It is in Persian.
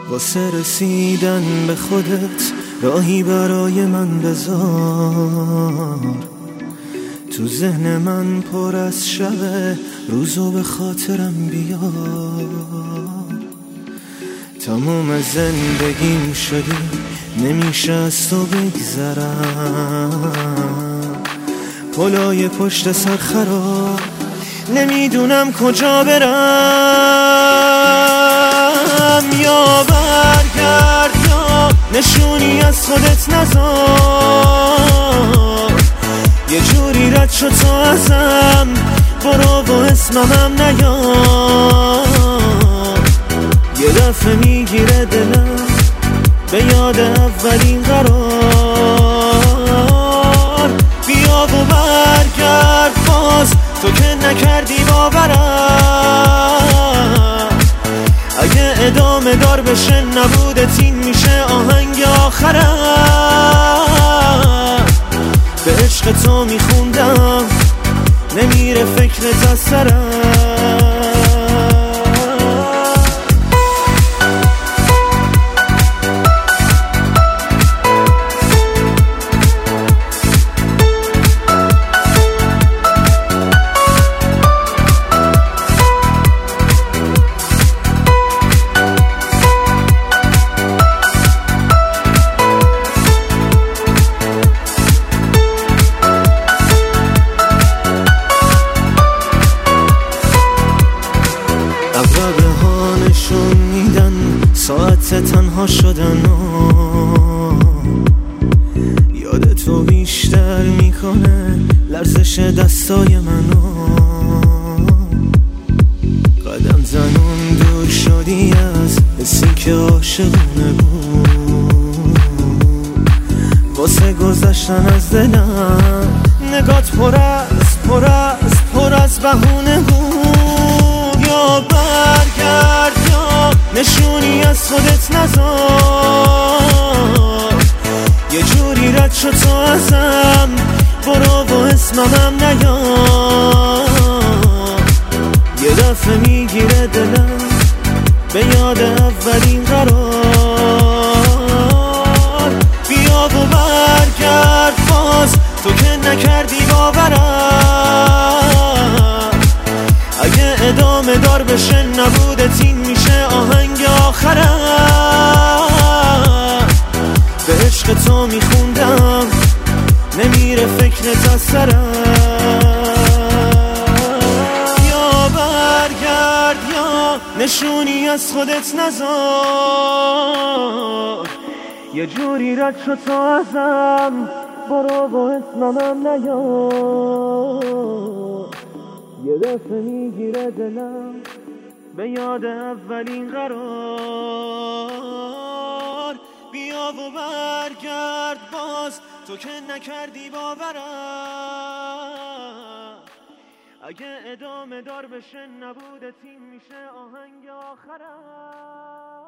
واسه رسیدن به خودت راهی برای من بذار. تو ذهن من پر از شبه، روزو به خاطرم بیار. تموم زندگیم شدی، نمیشه از تو بگذرم. پلای پشت سر خراب، نمیدونم کجا برم. یا برگرد یا نشونی از خودت نذار. یه جوری رد شد تو ازم، برو و اسممم نیار. یه دفعه میگیره دلم به یاد اولین قرار. بیا و برگرد باز، تو که نکردی باورم. اگه ادامه دار بشه نبودت این میشه آهنگ آخرم. به عشق تو میخوندم، نمیره فکرت از سرم. عقربه ها نشون میدن ساعت تنها شدن یاد تو بیشتر میکنه لرزش دستای منو. قدم زنون دور شدی از حسی که عاشقونه بود. واسه گذشتن از دلم نگات پر از بهونه بود. یا برگرد یا نشونی از خودت نذار. یه جوری رد شد تو ازم، برو و اسممم نیار. یه دفعه میگیره دلم به یاد اولین قرار. بیا و برگرد باز، تو که نکردی باورم. اگه ادامه دار بشه نبودت این میشه آهنگ آخرم. به عشق تو میخوندم، نمیره فکرت از سرم. یا برگرد یا نشونی از خودت نذار. یه جوری رد شد تو ازم، برو و اسممم نیار. یه دفعه میگیره دلم به یاد اولین قرار. بیا و برگرد باز، تو که نکردی باورم. اگه ادامه دار بشه نبودت این میشه آهنگ آخرم.